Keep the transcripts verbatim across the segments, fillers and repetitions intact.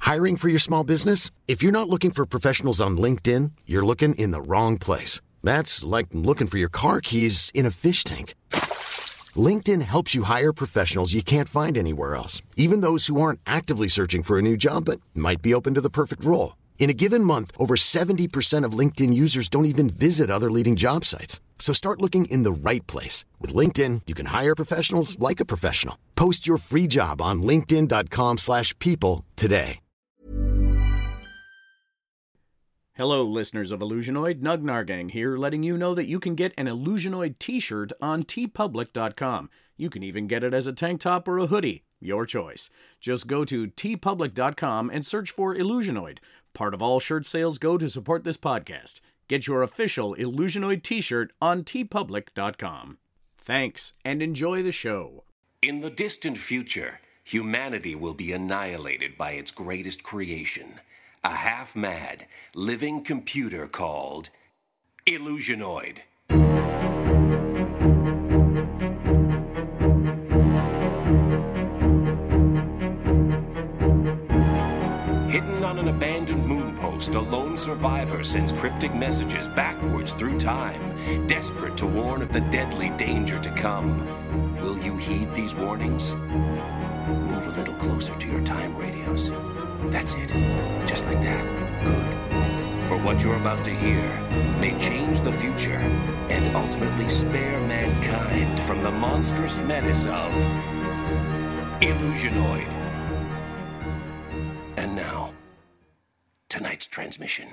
Hiring for your small business? If you're not looking for professionals on LinkedIn, you're looking in the wrong place. That's like looking for your car keys in a fish tank. LinkedIn helps you hire professionals you can't find anywhere else, even those who aren't actively searching for a new job but might be open to the perfect role. In a given month, over seventy percent of LinkedIn users don't even visit other leading job sites. So start looking in the right place. With LinkedIn, you can hire professionals like a professional. Post your free job on linkedin.com slash people today. Hello, listeners of Illusionoid. Nug Nargang here, letting you know that you can get an Illusionoid t-shirt on tee public dot com. You can even get it as a tank top or a hoodie. Your choice. Just go to tee public dot com and search for Illusionoid. Part of all shirt sales go to support this podcast. Get your official Illusionoid t-shirt on tee public dot com. Thanks, and enjoy the show. In the distant future, humanity will be annihilated by its greatest creation, a half-mad, living computer called Illusionoid. Hidden on an abandoned moon post, a lone survivor sends cryptic messages backwards through time, desperate to warn of the deadly danger to come. Will you heed these warnings? Move a little closer to your time radios. That's it. Just like that. Good. For what you're about to hear may change the future and ultimately spare mankind from the monstrous menace of Illusionoid. And now, tonight's transmission.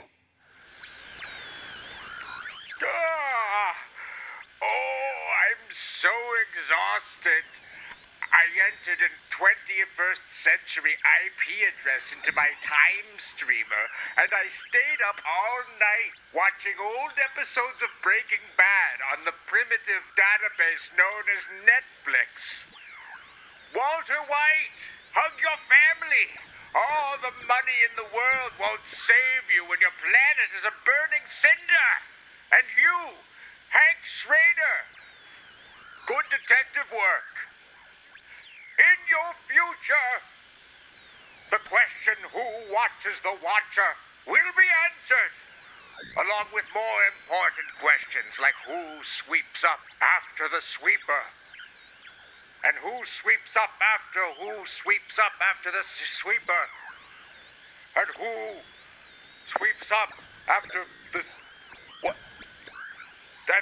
Ah, oh, I'm so exhausted. I entered a twenty-first century I P address into my time streamer, and I stayed up all night watching old episodes of Breaking Bad on the primitive database known as Netflix. Walter White, hug your family. All the money in the world won't save you when your planet is a burning cinder. And you, Hank Schrader, good detective work. In your future, the question who watches the watcher will be answered, along with more important questions like who sweeps up after the sweeper, and who sweeps up after who sweeps up after the sweeper, and who sweeps up after this. What? That.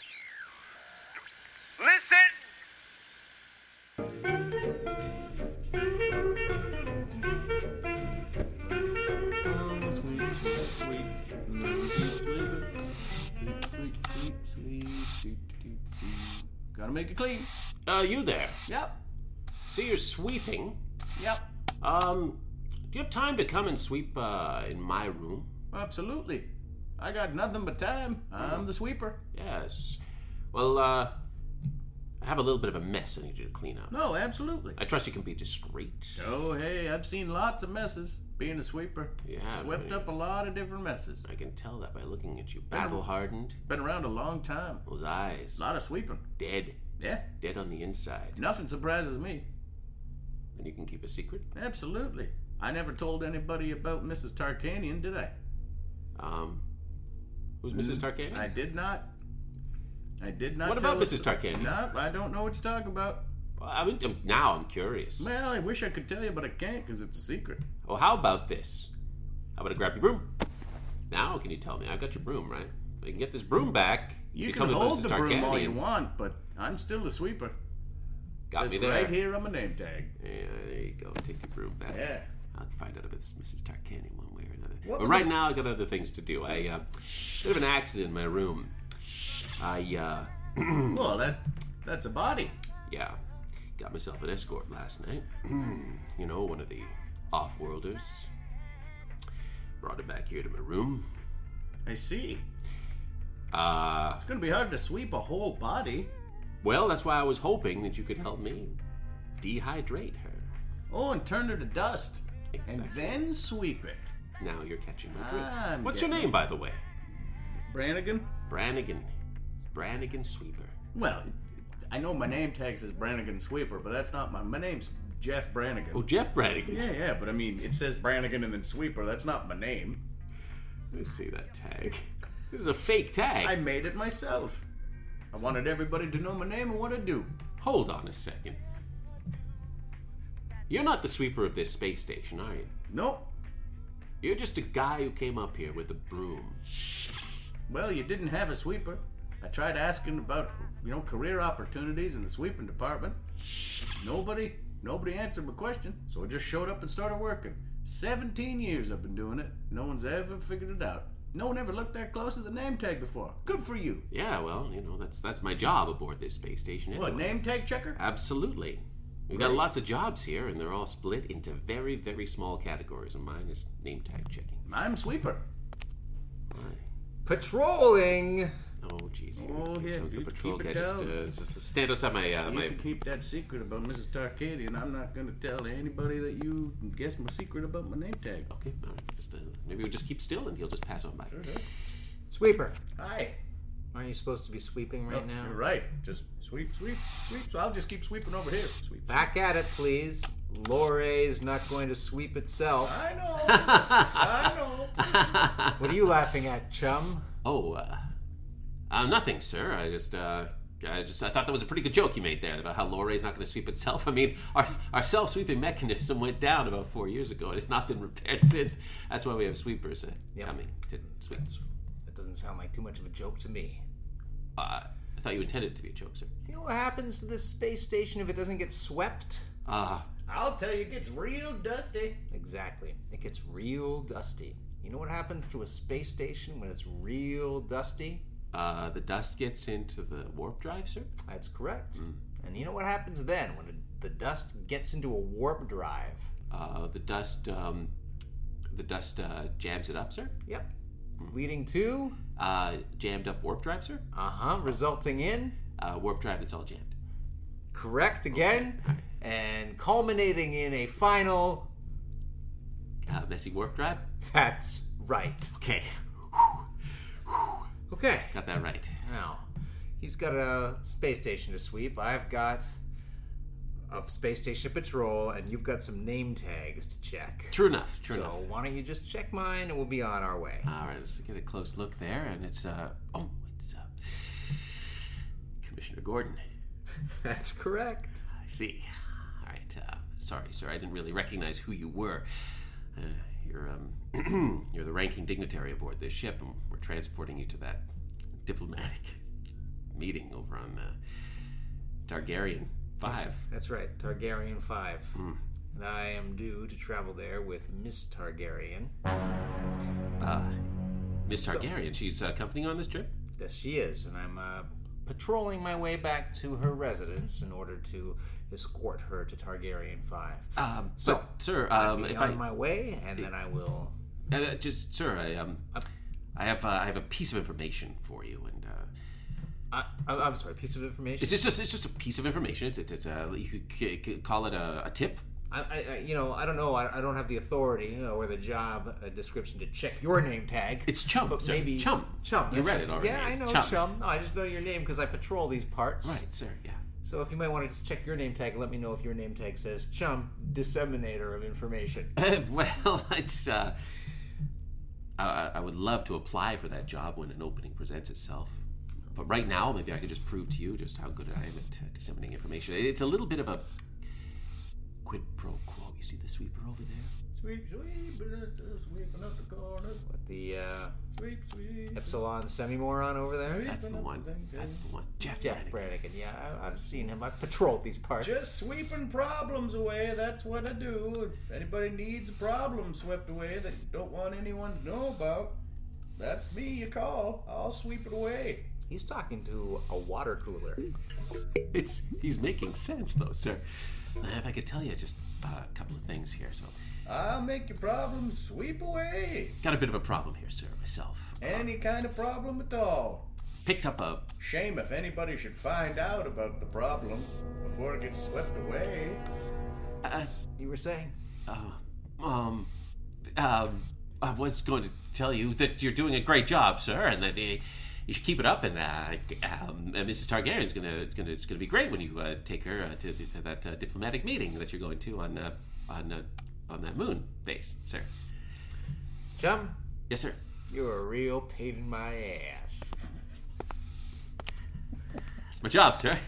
Listen! Gotta make it clean. Uh, you there? Yep. So you're sweeping. Yep. Um, do you have time to come and sweep, uh, in my room? Absolutely. I got nothing but time. I'm the sweeper. Yes. Well, uh, I have a little bit of a mess I need you to clean up. No, absolutely. I trust you can be discreet. Oh, hey, I've seen lots of messes being a sweeper. You have, Swept haven't you? up a lot of different messes. I can tell that by looking at you. Battle-hardened. Been around a long time. Those eyes. A lot of sweeping. Dead. Yeah. Dead on the inside. Nothing surprises me. And you can keep a secret? Absolutely. I never told anybody about Missus Tarkanian, did I? Um, who's Missus Tarkanian? I did not. I did not. What tell about us- Missus Tarkanian? No, I don't know what you're talking about. Well, I mean, now I'm curious. Well, I wish I could tell you, but I can't because it's a secret. Well, how about this? How about I grab your broom? Now can you tell me? I got your broom, right? I can get this broom back. You, you can tell me about hold Missus the broom all Tarkanian. you want, but I'm still the sweeper. Got Says me there. right here on my name tag. Yeah, there you go. Take your broom back. Yeah. I'll find out about this Missus Tarkanian one way or another. What but was right the- now, I got other things to do. I, uh, bit of an accident in my room. I, uh, Well, that that's a body. yeah, got myself an escort last night. You know, one of the off-worlders. Brought it back here to my room. I see. Uh, It's gonna be hard to sweep a whole body. well, that's why I was hoping that you could help me dehydrate her. Oh, and turn her to dust. And Exactly. then sweep it. Now you're catching my drift. I'm What's your getting name, by the way? Brannigan? Brannigan. Brannigan Sweeper. Well, I know my name tag says Brannigan Sweeper, but that's not my... My name's Jeff Brannigan. Oh, Jeff Brannigan. Yeah, yeah, but I mean, it says Brannigan and then Sweeper. That's not my name. Let me see that tag. This is a fake tag. I made it myself. I wanted everybody to know my name and what I do. Hold on a second. You're not the sweeper of this space station, are you? Nope. You're just a guy who came up here with a broom. Well, you didn't have a sweeper. I tried asking about, you know, career opportunities in the sweeping department. Nobody, nobody answered my question, so I just showed up and started working. Seventeen years I've been doing it. No one's ever figured it out. No one ever looked that close at the name tag before. Good for you. Yeah, well, you know, that's that's my job aboard this space station anyway. What, name tag checker? Absolutely. We've got lots of jobs here, and they're all split into very, very small categories, and mine is name tag checking. I'm sweeper. Aye. Patrolling. Oh, jeez. Oh, you yeah, chose the you patrol keep it guy. Just, down. uh, just stand outside my... Uh, You my... can keep that secret about Missus Tarkadian. I'm not going to tell anybody that you guessed my secret about my name tag. Okay, all right. Just, uh, maybe we'll just keep still, and he'll just pass on by. Sure, sure. Sweeper. Hi. Aren't you supposed to be sweeping right No, now? You're right. Just sweep, sweep, sweep. So I'll just keep sweeping over here. Sweep. Back at it, please. Lore's not going to sweep itself. I know. I know. What are you laughing at, chum? Oh, uh, uh, nothing, sir. I just, uh, I just, I thought that was a pretty good joke you made there about how Lore's not going to sweep itself. I mean, our, our self-sweeping mechanism went down about four years ago, and it's not been repaired since. That's why we have sweepers uh, Yep. coming to sweep. That doesn't sound like too much of a joke to me. Uh, I thought you intended it to be a joke, sir. You know what happens to this space station if it doesn't get swept? Uh, I'll tell you, it gets real dusty. Exactly. It gets real dusty. You know what happens to a space station when it's real dusty? uh, the dust gets into the warp drive, sir? That's correct. And you know what happens then when the dust gets into a warp drive? Uh, the dust, um, the dust, uh, jams it up, sir? Yep. Leading to? Uh, jammed up warp drive, sir? Uh-huh. Resulting in? Uh, warp drive that's all jammed. Correct again. And culminating in a final... Uh, messy warp drive? That's right. Okay. Okay. Got that right. Now, he's got a space station to sweep. I've got a space station patrol, and you've got some name tags to check. True enough, true so enough. why don't you just check mine, and we'll be on our way. All right, let's get a close look there, and it's, uh, oh, it's, uh, Commissioner Gordon. That's correct. I see. All right, uh, sorry, sir, I didn't really recognize who you were. Uh, you're, um, you're the ranking dignitary aboard this ship, and we're transporting you to that diplomatic meeting over on, uh, Targaryen five. That's right, Targaryen five. Mm. And I am due to travel there with Miss Targaryen. Uh, Miss Targaryen, so, she's uh, accompanying on this trip? Yes, she is, and I'm uh, patrolling my way back to her residence in order to escort her to Targaryen five. Um, so, but, sir, I'll um, be if on I... my way, and then I will... Uh, just, sir, I, um, I have, uh, I have a piece of information for you, and, uh... I, I'm sorry, piece of information? It's just, it's just a piece of information. It's, it's, it's a, you could, c- could call it a, a tip. I, I, you know, I don't know. I, I don't have the authority, you know, or the job uh, description to check your name tag. It's Chum, but sir. maybe Chum. Chum. You read it already. Yeah, It's I know Chum. Chum. No, I just know your name because I patrol these parts. Right, sir. Yeah. So if you might want to check your name tag, let me know if your name tag says Chum, disseminator of information. Well, it's. Uh, I, I would love to apply for that job when an opening presents itself. But right now, maybe I could just prove to you just how good I am at uh, disseminating information. It's a little bit of a quid pro quo. You see the sweeper over there? Sweep, sweep, sweeping up the corner. What, the uh, Sweep, sweep. Epsilon semi-moron over there? That's the one. That's the one. Jeff Jeff Brannigan. Brannigan. Yeah, I, I've seen him. I've patrolled these parts. Just sweeping problems away, that's what I do. If anybody needs a problem swept away that you don't want anyone to know about, that's me you call. I'll sweep it away. He's talking to a water cooler. It's he's making sense though, sir. Uh, if I could tell you just uh, a couple of things here, so I'll make your problems sweep away. got a bit of a problem here, sir. Myself. Any kind of problem at all. Picked up a. Shame if anybody should find out about the problem before it gets swept away. Uh, You were saying? uh, um, um, I was going to tell you that you're doing a great job, sir, and that uh, you should keep it up, and uh, um, and Missus Targaryen's gonna gonna it's gonna be great when you uh, take her uh, to, to that uh, diplomatic meeting that you're going to on uh, on uh, on that moon base, sir. Chum? Yes, sir. You're a real pain in my ass. That's my job, sir.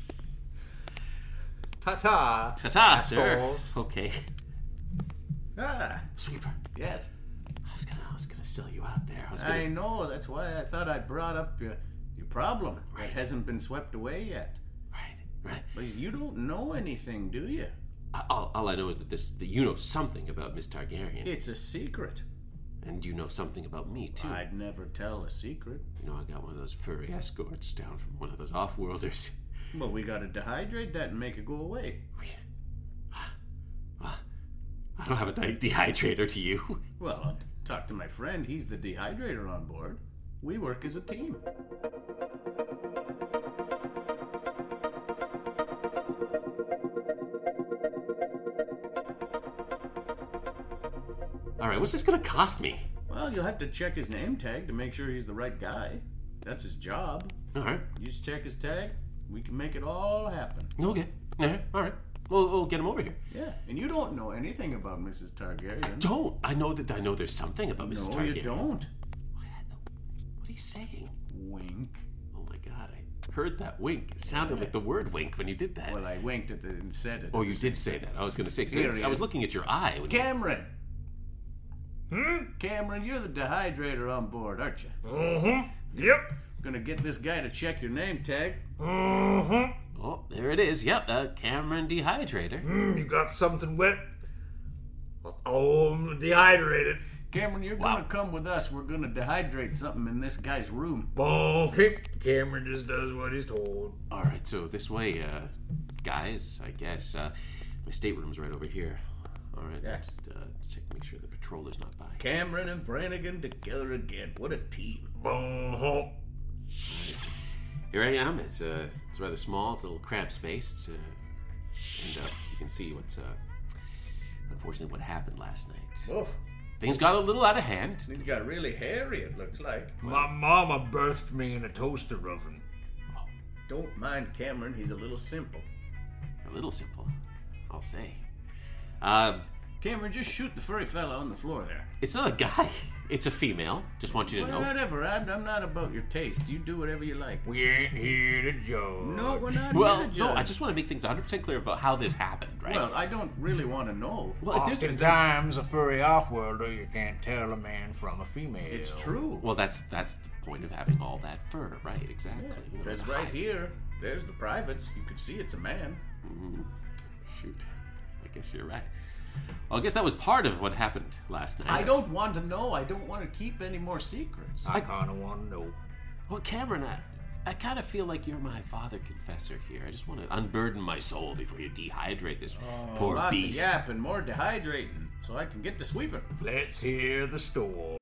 Ta-ta. Ta-ta, sir. Assholes. Okay. Ah, Sweeper. yes. I was gonna I was gonna sell you out there. I was I gonna. know. That's why I thought I'd brought up your, your problem. Right. It hasn't been swept away yet. Right, right. But you don't know anything, do you? All, all I know is that this that you know something about Miss Targaryen, It's a secret. and you know something about me too. I'd never tell a secret. You know, I got one of those furry escorts down from one of those off-worlders. But we gotta dehydrate that and make it go away. I don't have a de- dehydrator to you. Well, I'll talk to my friend. He's the dehydrator on board. We work as a team. All right, what's this gonna cost me? Well, you'll have to check his name tag to make sure he's the right guy. That's his job. All right. You just check his tag. We can make it all happen. Okay. All right. All right. We'll, we'll get him over here. Yeah, and you don't know anything about Missus Targaryen. Don't. I know that I know there's something about Missus No, Targaryen. you don't. What are you saying? Wink. Oh my God! I heard that wink. It sounded like the word wink when you did that. Well, I winked at it and said it. oh, you did say that. I was going to say. 'cause Here I, he I was is. looking at your eye. When you, Cameron! Hmm? Cameron, you're the dehydrator on board, aren't you? Mm-hmm. Yep. Gonna get this guy to check your name tag. Mm-hmm. oh, there it is. Yep, uh, Cameron Dehydrator. Mm, you got something wet? Oh, I'm dehydrated. Cameron, you're Wow. gonna come with us. We're gonna dehydrate something in this guy's room. Okay. Cameron just does what he's told. All right, so this way, uh, guys. I guess uh, my stateroom's right over here. All right, Yeah. just uh, check, make sure the patroller's not by. Cameron and Brannigan together again. What a team. Uh-huh. Here I am. It's uh, it's rather small. It's a little cramped space. It's uh, and uh, you can see what's uh, unfortunately what happened last night. Oh, Things got a little out of hand. he's got really hairy, it looks like. My mama birthed me in a toaster oven. Don't mind Cameron, he's a little simple. A little simple, I'll say. Uh, Cameron, just shoot the furry fella on the floor there. it's not a guy. It's a female. Just want you to Well, know. whatever, I'm, I'm not about your taste. You do whatever you like. We ain't here to judge. No, we're not Well, here to no, judge. I just want to make things one hundred percent clear about how this happened, right? Well, I don't really want to know. Well, if there's Oftentimes, a furry off-worlder, you can't tell a man from a female. It's true. well, that's that's the point of having all that fur, right? Exactly. You know, Because the right hide. here, there's the privates. You could see it's a man. Shoot, I guess you're right. Well, I guess that was part of what happened last night. I don't want to know. I don't want to keep any more secrets. I kind of want to know. Well, Cameron, I, I kind of feel like you're my father confessor here. I just want to unburden my soul before you dehydrate this poor Lots beast. of yapping, more dehydrating, so I can get to sweeping. Let's hear the story.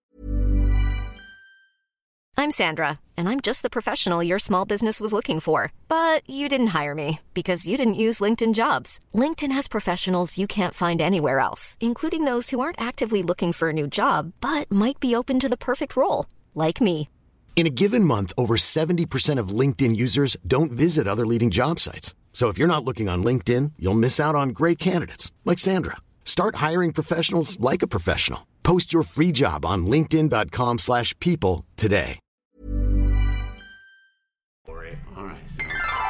I'm Sandra, and I'm just the professional your small business was looking for. But you didn't hire me because you didn't use LinkedIn Jobs. LinkedIn has professionals you can't find anywhere else, including those who aren't actively looking for a new job, but might be open to the perfect role, like me. In a given month, over seventy percent of LinkedIn users don't visit other leading job sites. So if you're not looking on LinkedIn, you'll miss out on great candidates like Sandra. Start hiring professionals like a professional. Post your free job on linkedin dot com slash people today. All right, so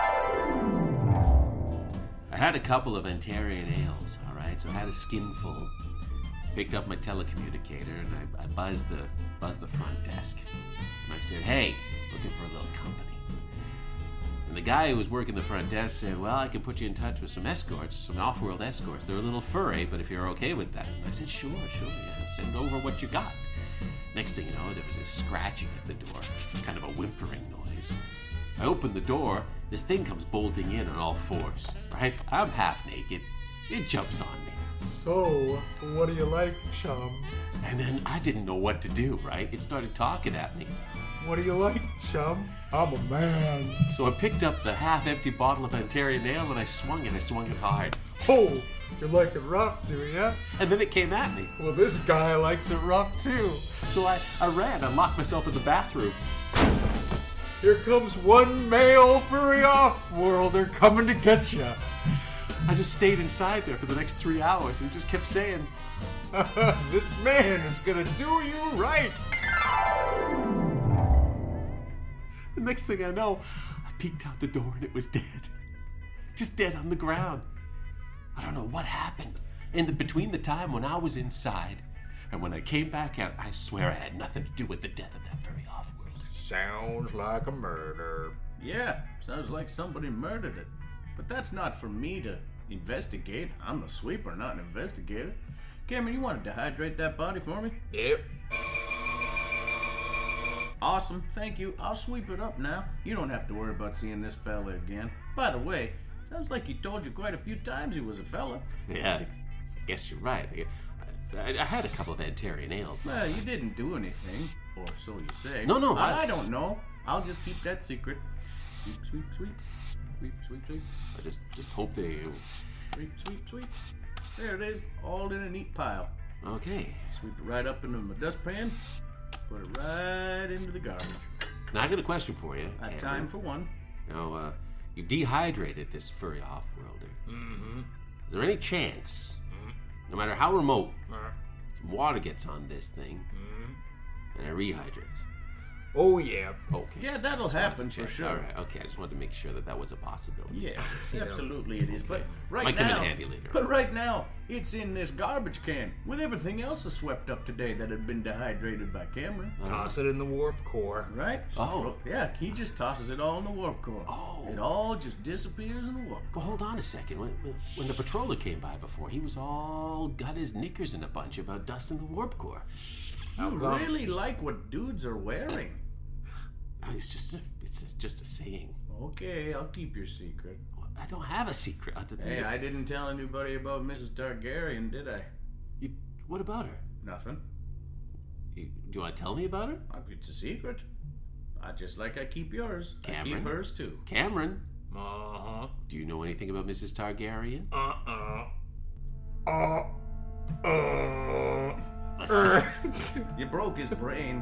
I had a couple of Antarian ales. All right, so I had a skinful. Picked up my telecommunicator and I, I buzzed the buzzed the front desk. And I said, "Hey, looking for a little company." And the guy who was working the front desk said, "Well, I can put you in touch with some escorts, some off-world escorts. They're a little furry, but if you're okay with that." And I said, "Sure, sure, yeah. Send over what you got." Next thing you know, there was a scratching at the door, kind of a whimpering noise. I opened the door. This thing comes bolting in on all fours, right? I'm half naked. It jumps on me. So, what do you like, chum? And then I didn't know what to do, right? It started talking at me. What do you like, chum? I'm a man. So I picked up the half-empty bottle of Antarian ale and I swung it. I swung it hard. Oh, you like it rough, do ya? And then it came at me. Well, this guy likes it rough, too. So I, I ran. I locked myself in the bathroom. Here comes one male furry off-world. They're coming to get you. I just stayed inside there for the next three hours and just kept saying, this man is gonna do you right. The next thing I know, I peeked out the door and it was dead. Just dead on the ground. I don't know what happened. And the, between the time when I was inside and when I came back out, I swear I had nothing to do with the death of that very off-world. Sounds like a murder. Yeah, sounds like somebody murdered it. But that's not for me to investigate. I'm a sweeper, not an investigator. Cameron, you want to dehydrate that body for me? Yep. Awesome, thank you. I'll sweep it up now. You don't have to worry about seeing this fella again. By the way, sounds like he told you quite a few times he was a fella. Yeah, I guess you're right. I, I, I had a couple of Antarian ales. Well, you didn't do anything, or so you say. No, no, I, I- I don't know. I'll just keep that secret. Sweep, sweep, sweep. Sweep, sweep, sweep. I just just hope they... Sweep, sweep, sweep. There it is, all in a neat pile. Okay. Sweep it right up into my dustpan. Put it right into the garbage. Now, I got a question for you. Got Cameron. time for one. Now, uh, you dehydrated this furry off-worlder. Mm-hmm. Is there any chance, no matter how remote, some water gets on this thing and it rehydrates? Oh, yeah. Okay. Yeah, that'll Just wanted happen to for check. sure. All right. Okay. I just wanted to make sure that that was a possibility. Yeah, absolutely it is. But right Might now, come in handy later. but right now, it's in this garbage can with everything else that's swept up today that had been dehydrated by Cameron. Toss it in the warp core. Right? Oh. Yeah, he just tosses it all in the warp core. Oh. It all just disappears in the warp core. Well, hold on a second. When, when, when the patroller came by before, he was all got his knickers in a bunch about dusting the warp core. You really like what dudes are wearing. Oh, It's just a, it's just a saying. Okay, I'll keep your secret. I don't have a secret other than Hey, this. I didn't tell anybody about Missus Targaryen, did I? You, what about her? Nothing. You, do you want to tell me about her? It's a secret. I just like I keep yours. I Cameron? keep hers too. Cameron, Uh-huh. do you know anything about Missus Targaryen? Uh-uh. Uh, uh. Listen, You broke his brain.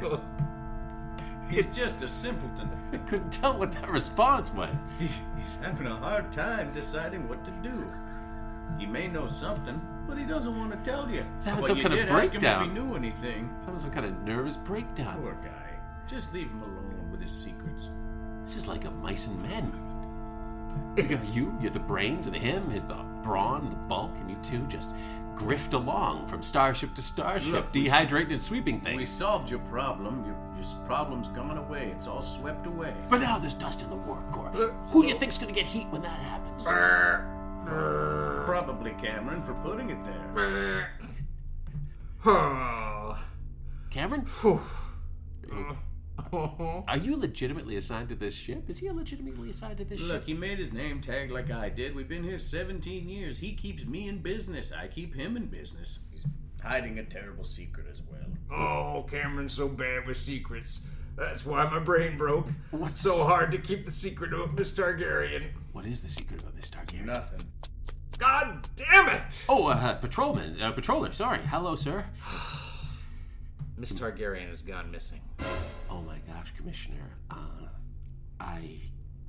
He's just a simpleton. I couldn't tell what that response was. He's, he's having a hard time deciding what to do. He may know something, but he doesn't want to tell you. That was but some you kind of did ask him if breakdown. he knew anything. That was some kind of nervous breakdown. Poor guy. Just leave him alone with his secrets. This is like of mice and men. You got you, you're the brains, and him is the brawn and the bulk, and you two just grift along from starship to starship, Look, we s- dehydrating and sweeping We things. solved your problem. Your, your problem's gone away. It's all swept away. But now there's dust in the warp core. Who do you think's gonna get heat when that happens? Probably Cameron for putting it there. Oh. Cameron? Are you legitimately assigned to this ship? Is he legitimately assigned to this Look, ship? he made his name tag like I did. We've been here seventeen years. He keeps me in business. I keep him in business. He's hiding a terrible secret as well. Oh, Cameron's so bad with secrets. That's why my brain broke. What's- so hard to keep the secret of Miss Targaryen? What is the secret about this Targaryen? Nothing. God damn it! Oh, uh, patrolman, uh, patroller. Sorry. Hello, sir. Miss Targaryen has gone missing. Oh my gosh, Commissioner. Uh, I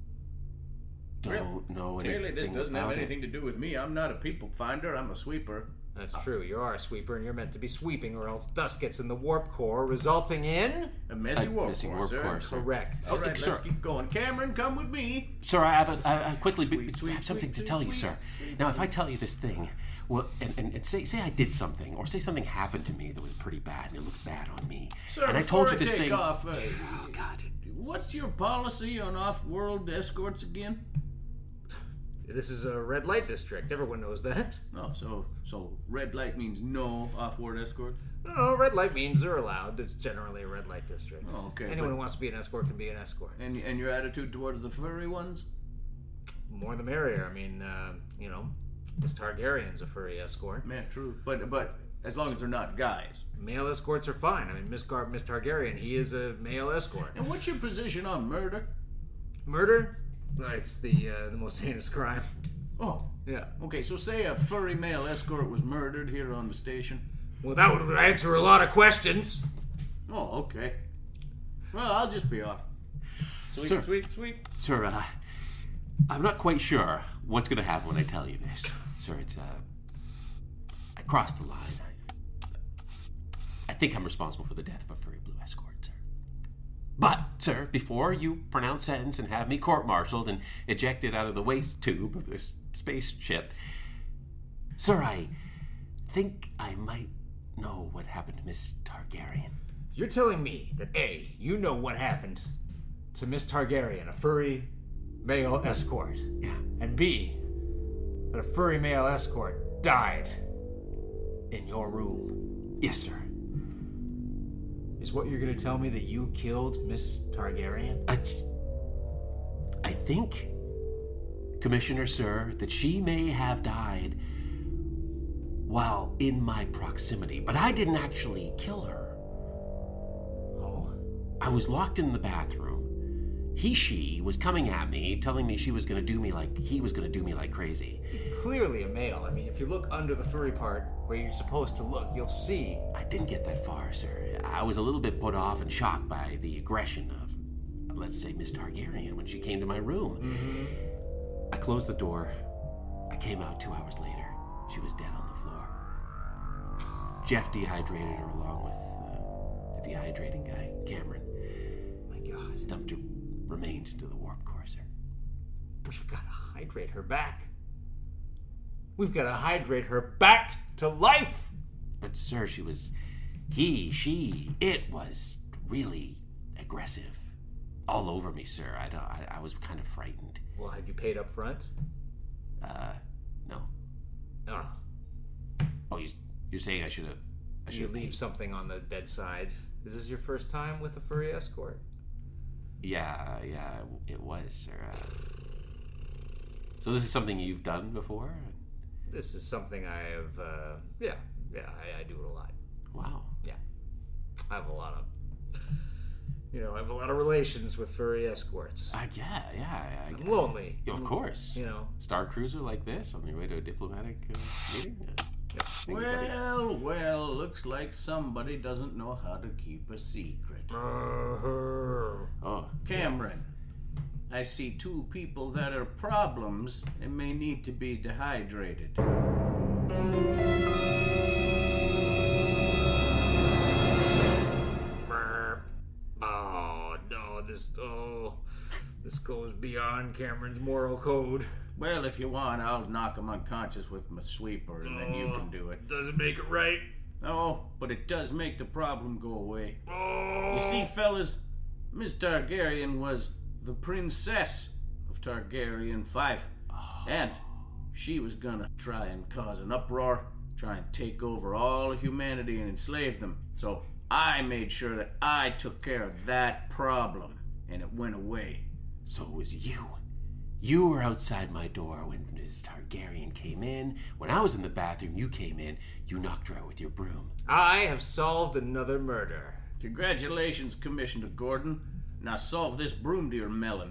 don't know anything Clearly, this doesn't have about anything it. to do with me. I'm not a people finder. I'm a sweeper. That's true. You are a sweeper, and you're meant to be sweeping, or else dust gets in the warp core, resulting in. A messy A warp messy core, warp sir. core, sir. Correct. All right, sir. let's keep going. Cameron, come with me. Sir, I have a, I, I quickly be, Sweet, sweet, have something sweet, to tell you, sweet, sir. sweet, Now, if I tell you this thing, well, and, and, and say say I did something, or say something happened to me that was pretty bad, and it looked bad on me, Sir, and I before told you this take thing. off, uh, Oh God. what's your policy on off-world escorts again? This is a red light district. Everyone knows that. Oh, so so red light means no off-world escorts? No, red light means they're allowed. It's generally a red light district. Oh, okay, Anyone but- who wants to be an escort can be an escort. And and your attitude towards the furry ones? More the merrier. I mean, uh, you know, Miss Targaryen's a furry escort. Man, true. But but as long as they're not guys. Male escorts are fine. I mean, Miss Gar- Miss Targaryen, he is a male escort. And what's your position on murder? Murder? Uh, It's the uh, the most heinous crime. Oh, Yeah. okay. So say a furry male escort was murdered here on the station. Well, that would answer a lot of questions. Oh, okay. Well, I'll just be off. Sweep, Sir. sweep, sweep. Sir, uh, I'm not quite sure what's going to happen when I tell you this. Sir, it's, uh, I crossed the line. I, I think I'm responsible for the death of a furry blue escort, sir. But, sir, before you pronounce sentence and have me court-martialed and ejected out of the waste tube of this spaceship, sir, I think I might know what happened to Miss Targaryen. You're telling me that A, you know what happened to Miss Targaryen, a furry male escort. Yeah. And B, that a furry male escort died in your room. Yes, sir. Is what you're gonna tell me that you killed Miss Targaryen? I, I think, Commissioner, sir, that she may have died while in my proximity, but I didn't actually kill her. Oh. I was locked in the bathroom. He, she was coming at me, telling me she was going to do me like, he was going to do me like crazy. Clearly a male. I mean, if you look under the furry part where you're supposed to look, you'll see. I didn't get that far, sir. I was a little bit put off and shocked by the aggression of, let's say, Miss Targaryen when she came to my room. Mm-hmm. I closed the door. I came out two hours later. She was dead on the floor. Jeff dehydrated her along with uh, the dehydrating guy, Cameron. My God. Dumped her remains into the warp core, sir. We've got to hydrate her back. We've got to hydrate her back to life. But, sir, she was... He, she, it was really aggressive. All over me, sir. I, don't, I, I was kind of frightened. Well, had you paid up front? Uh, no. Oh. Oh, you, you're saying I should have... I should You have leave paid. something on the bedside. Is this your first time with a furry escort? Yeah, yeah, it was, sir. Uh, so this is something you've done before? This is something I have, uh, yeah, yeah, I, I do it a lot. Wow. Yeah. I have a lot of, you know, I have a lot of relations with furry escorts. Uh, yeah, yeah. I, I'm lonely. I, of course. You know. Star cruiser like this on your way to a diplomatic uh, meeting? Uh, Yeah. think you've got to- Well, well, looks like somebody doesn't know how to keep a secret. Oh, Cameron, I see two people that are problems and may need to be dehydrated. Oh, no, this, oh, this goes beyond Cameron's moral code. Well, if you want, I'll knock him unconscious with my sweeper, and then you can do it. Doesn't make it right. Oh, but it does make the problem go away. Oh. You see, fellas, Miss Targaryen was the princess of Targaryen Five. And she was gonna try and cause an uproar, try and take over all of humanity and enslave them. So I made sure that I took care of that problem, and it went away. so it was you. You were outside my door when Missus Targaryen came in. When I was in the bathroom, you came in. You knocked her out with your broom. I have solved another murder. Congratulations, Commissioner Gordon. Now solve this broom deer melon.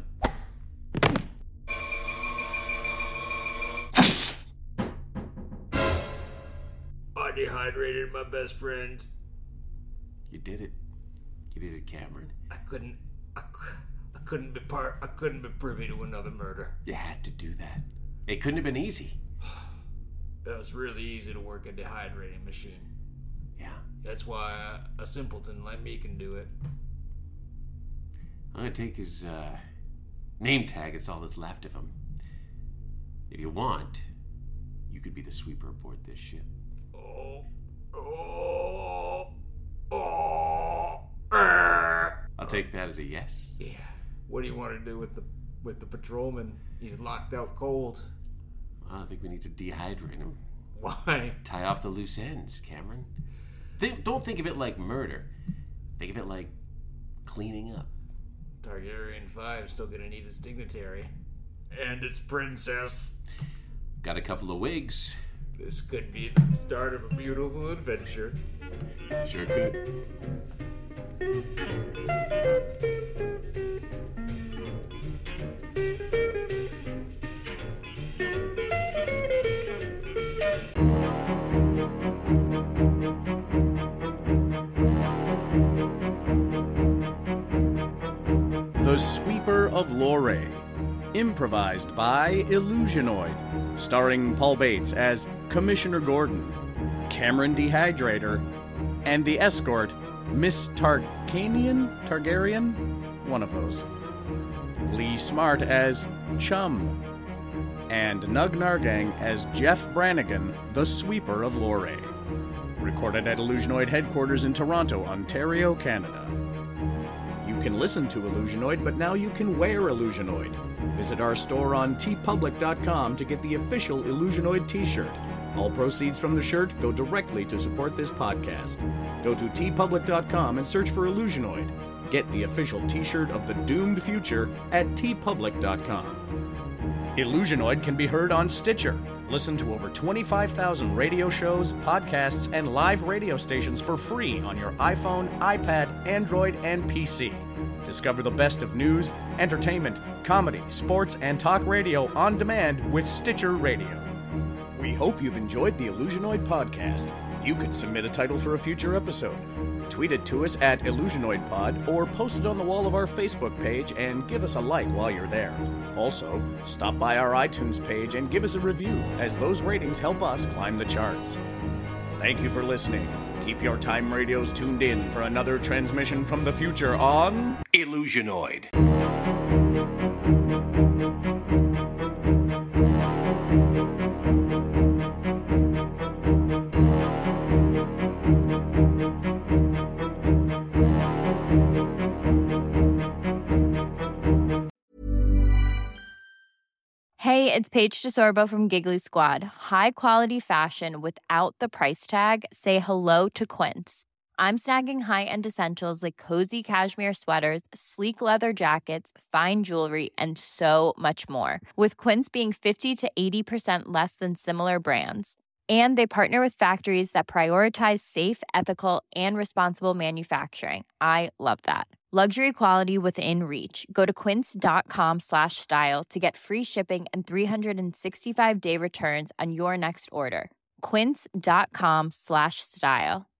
I dehydrated my best friend. You did it. You did it, Cameron. I couldn't, I, cou- I couldn't be part, I couldn't be privy to another murder. You had to do that. It couldn't have been easy. It was really easy to work a dehydrating machine. Yeah. That's why a simpleton like me can do it. I'm gonna take his uh, name tag. It's all that's left of him. If you want, you could be the sweeper aboard this ship. Oh, oh, oh. Arr. I'll take that as a yes. Yeah. What do you want to do with the with the patrolman? He's locked out cold. Well, I think we need to dehydrate him. Why? Tie off the loose ends, Cameron. Think, don't think of it like murder. Think of it like cleaning up. Targaryen Five still gonna need its dignitary. And its princess. Got a couple of wigs. This could be the start of a beautiful adventure. Sure could. The Sweeper of Lorray. Improvised by Illusionoid, starring Paul Bates as Commissioner Gordon, Cameron Dehydrator, and the escort, Miss Tarkanian? Targaryen? One of those. Lee Smart as Chum, and Nug Nargang as Jeff Brannigan, the Sweeper of Lorray. Recorded at Illusionoid headquarters in Toronto, Ontario, Canada. You can listen to Illusionoid, but now you can wear Illusionoid. Visit our store on t public dot com to get the official Illusionoid t-shirt. All proceeds from the shirt go directly to support this podcast. Go to t public dot com and search for Illusionoid. Get the official t-shirt of the doomed future at t public dot com. Illusionoid can be heard on Stitcher. Listen to over twenty-five thousand radio shows, podcasts, and live radio stations for free on your iPhone, iPad, Android, and P C. Discover the best of news, entertainment, comedy, sports, and talk radio on demand with Stitcher Radio. We hope you've enjoyed the Illusionoid podcast. You can submit a title for a future episode. Tweet it to us at IllusionoidPod or post it on the wall of our Facebook page and give us a like while you're there. Also, stop by our iTunes page and give us a review, as those ratings help us climb the charts. Thank you for listening. Keep your time radios tuned in for another transmission from the future on Illusionoid. Hey, it's Paige DeSorbo from Giggly Squad. High quality fashion without the price tag. Say hello to Quince. I'm snagging high-end essentials like cozy cashmere sweaters, sleek leather jackets, fine jewelry, and so much more. With Quince being fifty to eighty percent less than similar brands. And they partner with factories that prioritize safe, ethical, and responsible manufacturing. I love that. Luxury quality within reach. Go to quince.com slash style to get free shipping and three sixty-five day returns on your next order. Quince.com slash style.